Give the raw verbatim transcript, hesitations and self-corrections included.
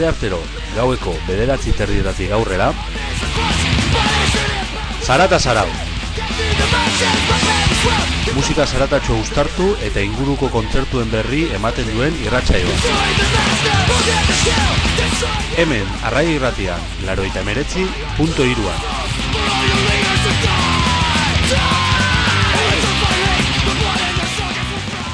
asteartero gaueko bederatzi terdietatik aurrera, Zarata Zarau. Musika zaratatxo uztartu eta inguruko kontzertuen berri ematen duen irratsaioa. Hemen, Arraia Irratian, laurogeita hemeretzi puntu hiruan.